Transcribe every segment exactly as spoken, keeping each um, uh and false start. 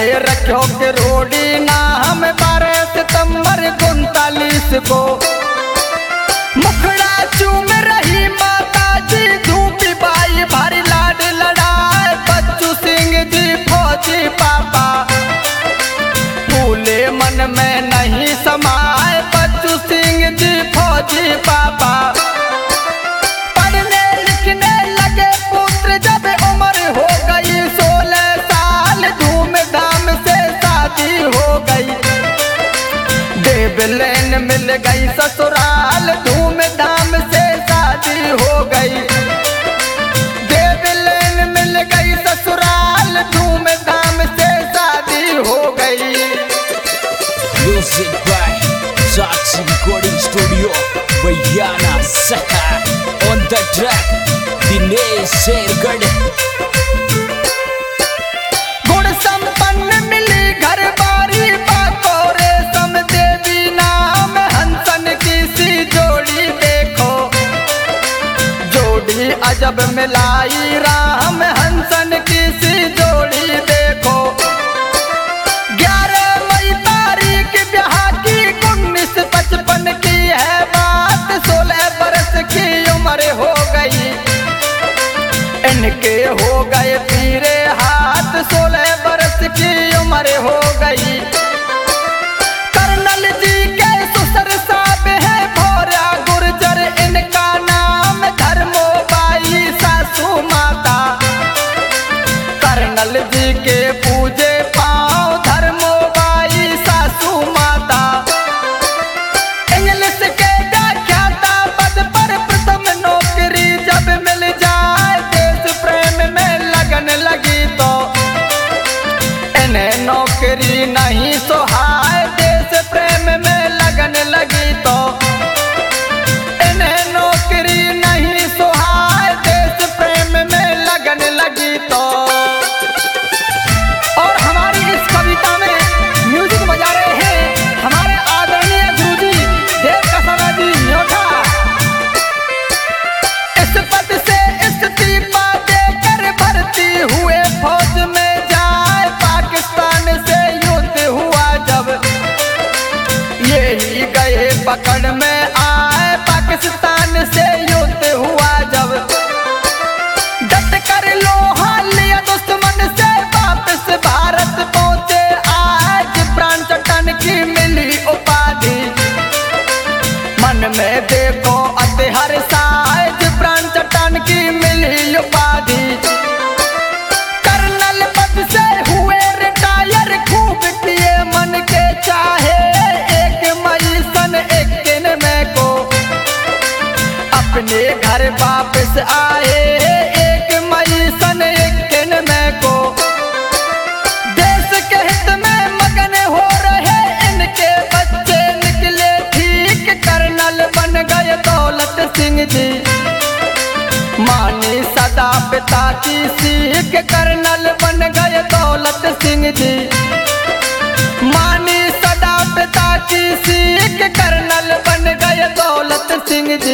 रखो के रोडी नाम बारह सितंबर उनतालीस को मुखड़ा चूम रही माता जी धूपी बाई भारी लाड लड़ाए बच्चू सिंह जी फौजी पापा फूले मन में नहीं समाए बच्चू सिंह जी फौजी पापा पढ़ने लिखने लगे पुत्र जब उम्र हो गई सोलह साल धूमधाम से शादी हो गई देवलेन मिल गई ससुराल धूमधाम से शादी हो गई देवलेन मिल गई ससुराल धूमधाम से शादी हो गई। Music by Saxi Recording Studio, Bayana Saha. On the track, Dinesh Shergad. गुण संपन्न मिली घर बारी बातों रेशम देवी नाम हंसन की सी जोड़ी देखो जोड़ी अजब मिलाई राम हंसन की सी जोड़ी देखो ग्यारह मई तारीख ब्याह की उन्नीस पचपन की है बात सोलह बरस की उम्र हो गई इनके हो गए पीरे हाथ सोलह बरस की उम्र हो गई। कर्नल जी के ससुर साहब है भोरा गुर्जर इनका नाम धर्मो बाई सासू माता कर्नल जी के पूजे पाँव धर्मो बाई सासू माता इंग्लिश के व्याख्याता पद पर प्रथम नौकरी जब मिल जाए देश प्रेम में लगन लगी तो इन्हें नौकरी नहीं सुहाए देश प्रेम में लगन लगी तो इन्हें नौकरी नहीं सुहाए देश प्रेम में लगन लगी तो। और हमारी इस कविता में म्यूजिक बजा रहे हैं हमारे आदरणीय गुरुजी देव कसरा जी न्योटा। इस पद से इस्तीफा देकर भर्ती हुए फौज में जाए पाकिस्तान से युद्ध हुआ जब यही गए पकड़ में आए पाकिस्तान से युद्ध हुआ जब डट कर लोहा लिया दुश्मन से वापस भारत पहुंचे आज प्राण चट्टान की मिली उपाधि मन में देखो अति हर साज प्राण चट्टान की मिली उपाधि कर्नल पद से हुए रिटायर खूब किए मन के चाहे एक मई सन इक्कीस में को अपने घर वापस आए एक मई सन इक्कीस में को देश के हित में मगन हो रहे इनके बच्चे निकले ठीक कर्नल बन गए दौलत सिंह जी मानी सदा पिता की सीख कर्नल बन गए दौलत सिंह जी मानी सदा पिता की सीख कर्नल बन गए दौलत सिंह जी।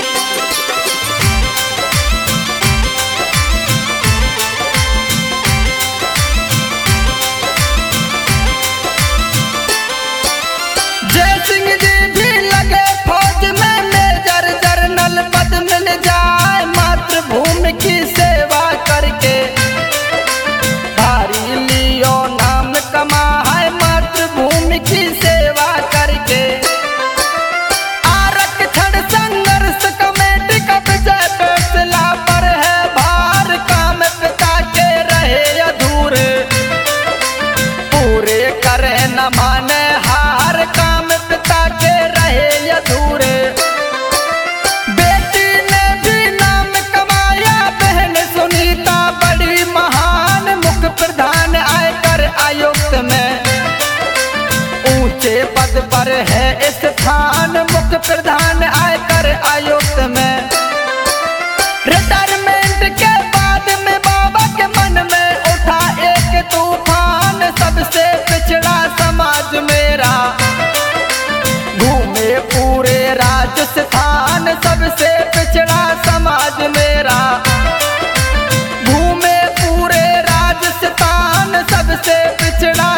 जय सिंह जी भी लगे फौज में मेजर जर्नल पद मिल जाए मातृभूमि की सेवा करके भारी लियो नाम कमाए मातृभूमि की सेवा करके आरक्षण संघर्ष कमेटी का विजय फैसला पर है भार काम पिता के रहे अधूरे पूरे करे न माने हार काम पिता के रहे अधूरे बेटी ने भी नाम कमाया बहन सुनीता बड़ी महान मुख्य प्रधान आयकर आयुक्त में ऊंचे पद पर है स्थान मुख्य प्रधान आयकर आयुक्त में रिटायरमेंट के बाद में बाबा के मन में उठा एक तूफान सबसे पिछड़ा समाज मेरा घूमे पूरे राजस्थान सबसे पिछड़ा समाज मेरा घूमे पूरे राजस्थान सबसे पिछड़ा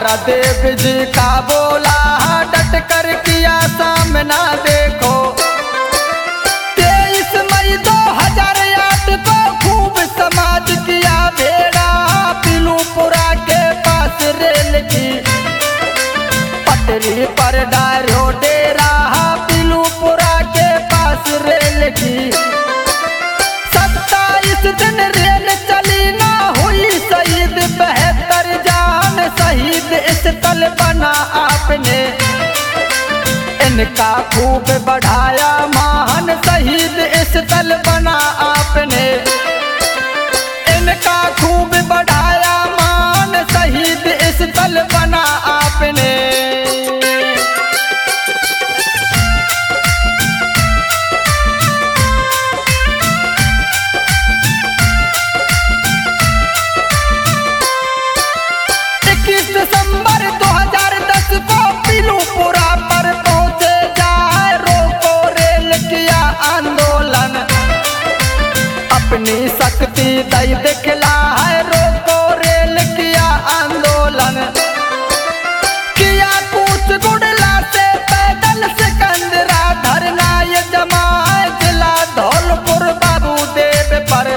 देव जी का बोला डट कर किया सामना देखो। तेईस मई दो हजार आठ को खूब समाज किया भेड़ा, पीलूपुरा के पास रेल की पटरी पर डारो डेरा, पीलूपुरा के पास रेल की। सत्ताईस दिन रेल चली ना हुई शहीद, बहत्तर जान शहीद इस तल बना आपने। इनका खूब बढ़ाया महान शहीद इस तल बना आपने। इनका खूब बढ़ाया महान शहीद इस तल बना आपने। दिसंबर दो हजार दस को पीलूपुरा पर पहुंचे जाए, रोको रेल किया आंदोलन। अपनी शक्ति दई दिखला है, रोको रेल किया आंदोलन। किया कूच गुड़ला से पैदल सिकंदरा धरना ये जमाए, जिला धौलपुर बाबू देव पर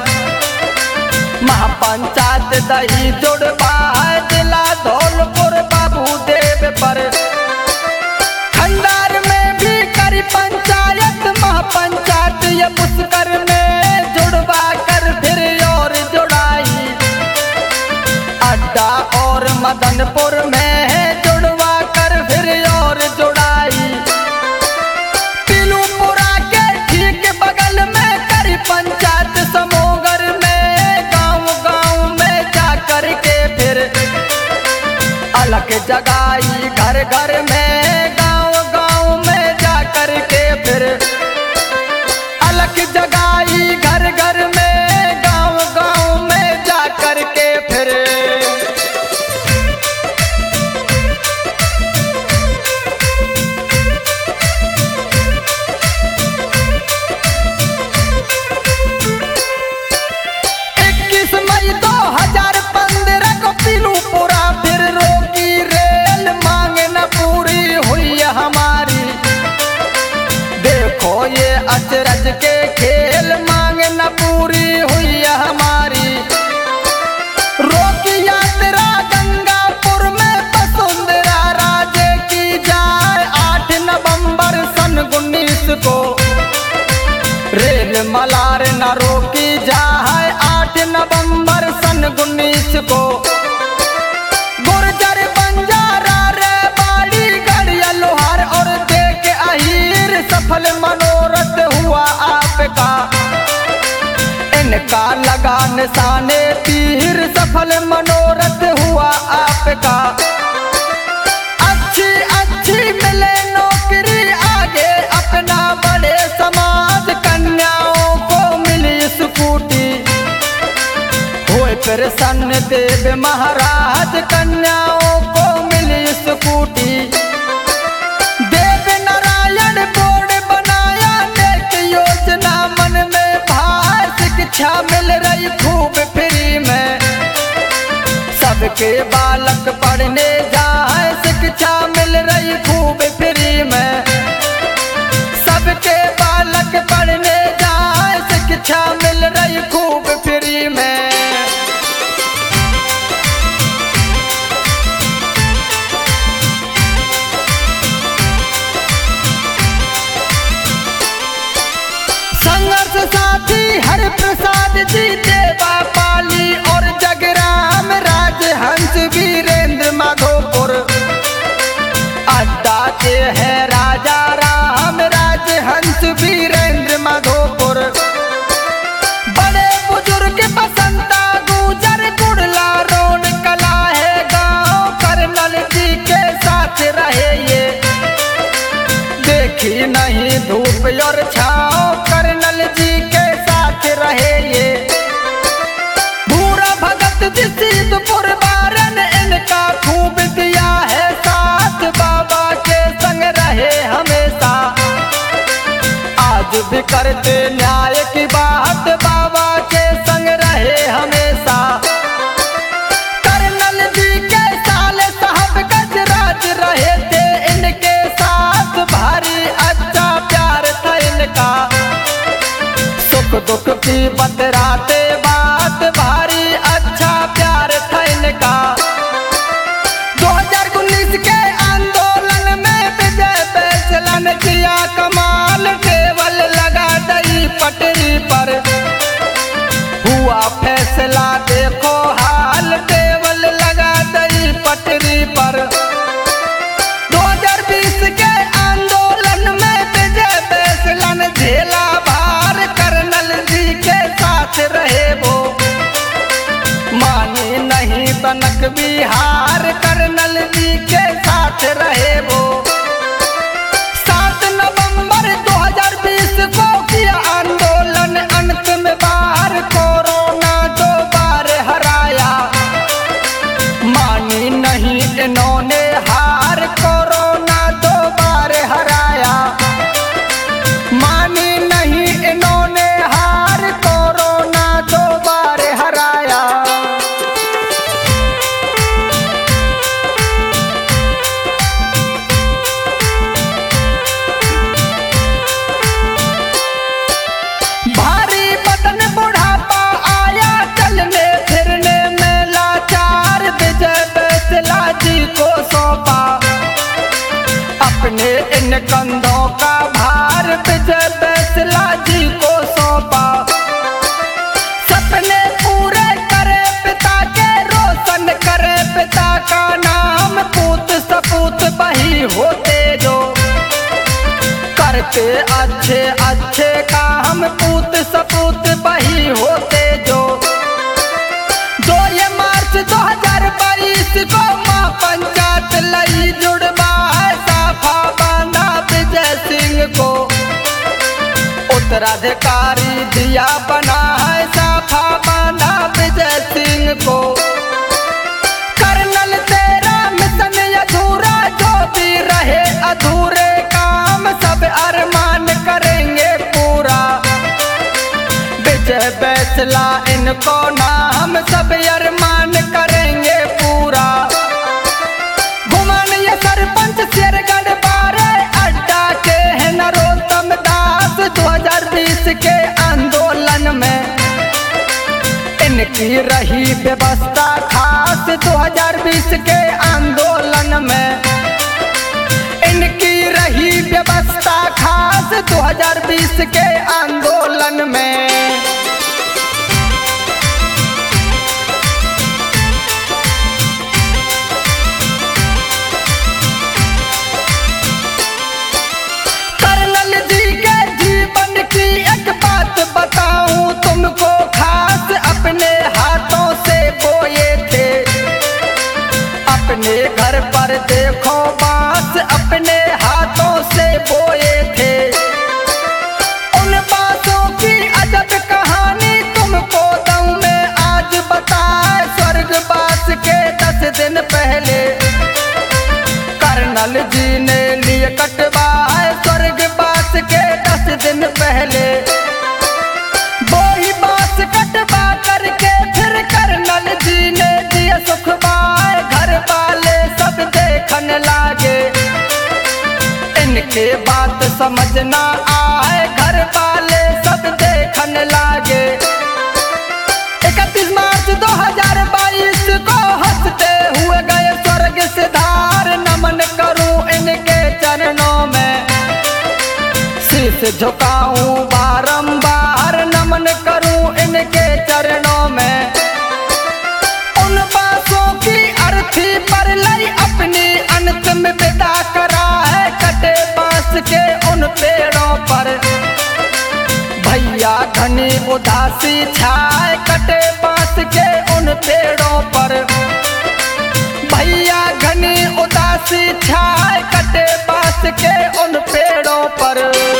महापंचायत दही जुड़वा है, जिला धौलपुर बाबू देव पर। खंडार में भी करी पंचायत, महापंचायत ये पुष्कर में जुड़वा कर फिर और जुड़ाई। अड्डा और मदनपुर में जुड़वा कर फिर और जुड़ाई। पीलूपुरा के ठीक बगल में करी पंचायत समोगर में, गांव गांव में जाकर के फिर अलग जगाई घर घर में, गांव गांव में जाकर के फिर अलग जगाई घर घर में, गांव गांव में जाकर के फिर। इक्कीस मई दो हजार पंद्रह को पीलूपुरा फिर रोकी रेल, मांग न पूरी हुई हमारी। देखो ये अचरज के खेल, मांग न पूरी हुई हमारी। रोकी यात्रा गंगापुर में वसुंधरा राजे की जाए, आठ नवंबर सन उन्नीस को। रेल मलार न रोकी जाए, आठ नवंबर सन उन्नीस को। गुर्जर बंजारा रेवाड़ी गढ़िया लोहार और देख अहीर, सफल मनोरथ हुआ आपका। इनका लगा निशाने तीर, सफल मनोरथ हुआ आपका। अच्छी अच्छी मिले नौकरी आगे अपना बड़े समाज, कन्याओं को मिली स्कूटी। हुए प्रसन्न देव महाराज, कन्याओं को मिली स्कूटी। देव नारायण बोर्ड बनाया, नेक योजना मन में भार। शिक्षा मिल रही खूब फ्री में, सबके बालक पढ़ने जाए। शिक्षा मिल रही खूब फ्री में, सबके बालक पढ़ने जाए। शिक्षा मिल रही खूब फ्री में। संघर्ष साथी हर प्रसाद जी, देवा पाली और जगराम, राजहंस वीरेंद्र माधोपुर। अड्डा के है राजा राम, राजहंस वीरेंद्र माधोपुर। बड़े बुजुर्ग बसंता गुजर गुड़ला रोड कला है गाँव, कर्नल जी के साथ रहे ये। देखी नहीं धूप और छाँव, कर्नल जी के साथ रहे ये। भूरा भगत जी सिद्धपुर बारन, इनका खूब दिया है साथ। बाबा के संग रहे हमेशा, आज भी करते न्याय की बात। बाबा के संग रहे हमेशा। कर्नल जी के साले साहब श्रुति बतराते बात भारी अच्छा प्यार था इनका। दो हज़ार उन्नीस के आंदोलन में विजय फैसला ने किया कमाल, केवल लगा दई पटरी पर हुआ फैसला देखो हाल, केवल लगा दई पटरी पर। दो हज़ार बीस के आंदोलन में विजय फैसला ने झेला भार, कर्नल जी के साथ रहे वो माने नहीं तनक बिहार, कर्नल जी के साथ रहे वो। सात नवंबर दो हज़ार बीस को किया आंदोलन अंत में बाहर, कोरोना दो बार हराया, मानी नहीं इन्होंने हार, कोरोना दो बार हराया, मानी नहीं इन्होंने हार, कोरोना दो बार हराया। भारी बदन बुढ़ापा आया, चलने फिरने में लाचार, विजय फैसला जी को सौंपा अपने इन कंधों का भार, विजय फैसला जी को सौंपा। सपने पूरे करे पिता के, रोशन करे पिता का नाम, पूत सपूत वही होते जो करते अच्छे अच्छे काम, पूत सपूत वही होते जो। दो ये मार्च दो हज़ार बाईस को मां पंचायत लई जुड़वा है, साफा बांधा विजय सिंह को उत्तराधिकारी दिया बना है, साफा बांधा विजय सिंह को। कर्नल तेरा मिशन अधूरा, जो भी रहे अधूरे काम, सब अरमान करेंगे पूरा, विजय फैसला इनको नाम, सब अरमान करेंगे पूरा। घुमान ये सरपंच शेरगढ़ बारे अड्डा के है नरोत्तम दास, दो हज़ार बीस के आंदोलन में इनकी रही व्यवस्था खास, दो हज़ार बीस के आंदोलन में इनकी रही व्यवस्था खास, दो हज़ार बीस के आंदोलन में। कर्नल जी के जीवन की एक बात बताऊं तुमको खास, अपने हाथों से बोए थे अपने घर पर देखो बांस, अपने हाथों से बोए थे। उन बांसों की अजब कहानी तुमको दऊं मैं आज बताए, स्वर्गवास के दस दिन पहले कर्नल जी ने लिए कटवाए, स्वर्गवास के दस दिन पहले वो ही बांस कटवा करके फिर कर्नल जी ने दिए सुखवाए, घर वाले सब देखने लागे, इनके बात समझ ना आए, घर वाले सब देखने लागे। इकतीस मार्च दो हज़ार बाईस को हंसते हुए गए स्वर्ग सिधार, नमन करूं इनके चरणों में, शीश झुकाऊं बारंबार, नमन करूं इनके चरणों में। उन बांसों की अर्थी पर लई अपनी अंतिम विदा करा है, कटे बांस के उन पेड़ों पर भैया घनी उदासी छाए, कटे बांस के उन पेड़ों पर भैया घनी उदासी छाए, कटे बांस के उन पेड़ों पर।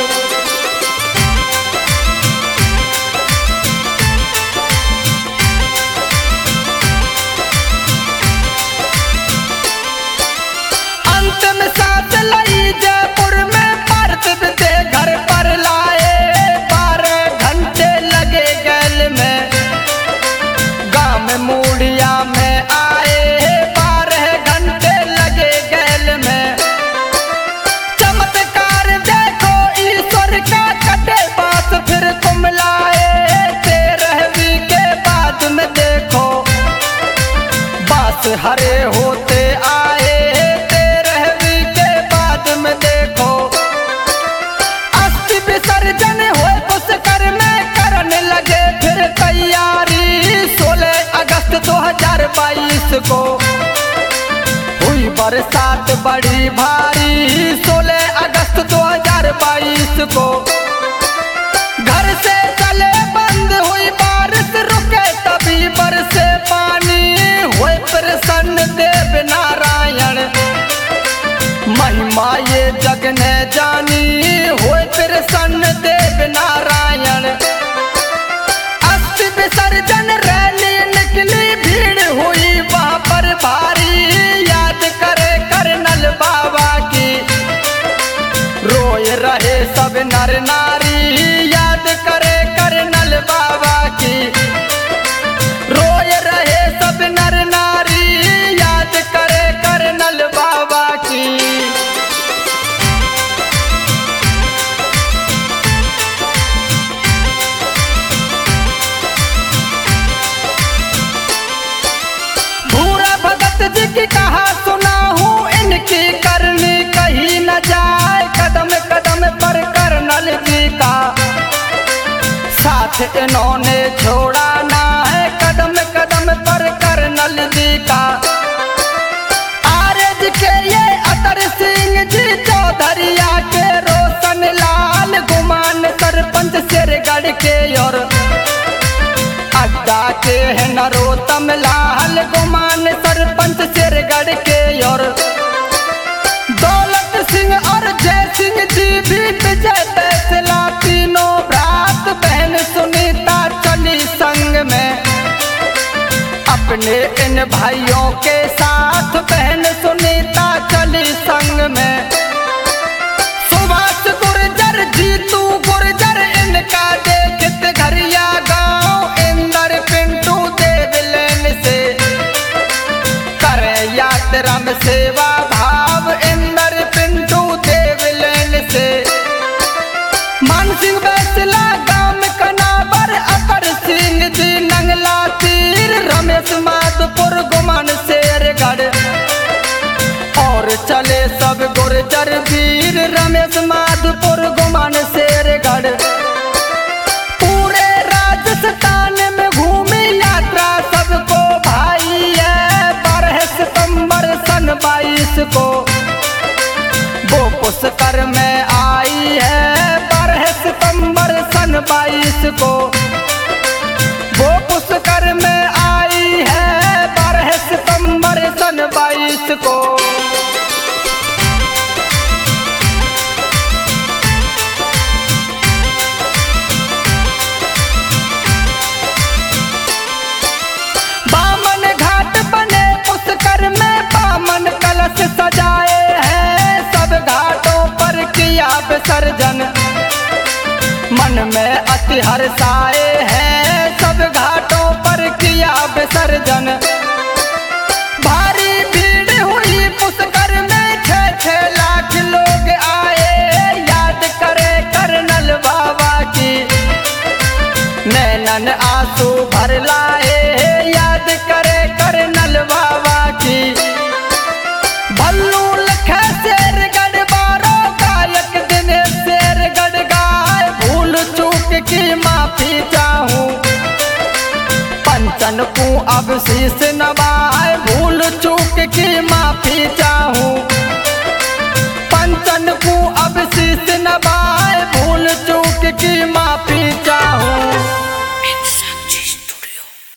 अंतिम सांस लई जयपुर में, पार्थिव से घर पर लाए, बारह घंटे लगे गैल में, गांव में मूड़िया में आए, बारह घंटे लगे गैल में। चमत्कार सात हरे होते आए तेरहवीं के बाद में देखो अस्थि विसर्जन हुए पुष्कर में करने लगे फिर तैयारी। सोलह अगस्त दो हजार बाईस को हुई बरसात बड़ी भारी। सोलह अगस्त दो हजार बाईस को घर से चले बंद हुई बारिश रुके तभी बरसे पानी। हुए प्रसन्न देव नारायण महिमा ये जग ने जानी। हुए प्रसन्न देव नारायण अस्थि विसर्जन रैली निकली भीड़ हुई वहाँ पर भारी। याद करे करनल बाबा की रोए रहे सब नर नारी। याद करे करनल बाबा की रोए रहे सब नर नारी। याद करे करनल बाबा की। भूरा भगत जी की कहा सुना हूँ इनकी करनी कहीं न जाए। कदम कदम पर करनल जी का साथ इन्होंने छोड़ा ना है। कदम कदम पर करनल जी का आरज के ये अतर सिंह जी चौधरिया के रोशन लाल गुमान सरपंच सिरगढ़ के और अड्डा के है नरोत्तम लाल गुमान सरपंच सिरगढ़ के और दौलत सिंह और जय सिंह जी भी विजय फैसला तीनों भ्रात बहन सुनीता चली संग में अपने इन भाइयों के साथ। बहन सुनीता चली संग में सुभाष गुर्जर जीतू गुर्जर इनका देखते घरिया गांव। इंदर पिंटू देवलेन से करे यात्रा में सेवा भाव। इंदर पिंटू देवलेन से मान सिंह बैसला गांव कनाबर अकर सिंह जी नंगला तीर। रमेश माधपुर गुमान शेरगढ़ और चले सब गुर्जर वीर। रमेश माधपुर गुमान शेरगढ़ पूरे राजस्थान में घूमी यात्रा सबको भाई है। बारह सितंबर सन बाईस को वो पुष्कर में आई है। बारह सितंबर सन बाईस को वो पुष्कर में आई है। बारह सितंबर सन बाईस को बामन घाट बने पुष्कर में बामन कलश सजाए हैं। सब घाटों पर किया विसर्जन मन में अति हर्षाए हैं। सब घाटों पर किया विसर्जन भारी भीड़ हुई पुष्कर में छह छह लाख लोग आए। याद करे करनल बाबा की नैनन आंसू भर लाए। याद करे करनल बाबा की भल्लू लखे शेरगढ़ बारो गायक दिन शेरगढ़ गाय। भूल चूक की माफी चाहूं पंचन को अब शीश नवाए। भूल चूक की माफी चाहूं पंचन को अब शीश नवाए। भूल चूक की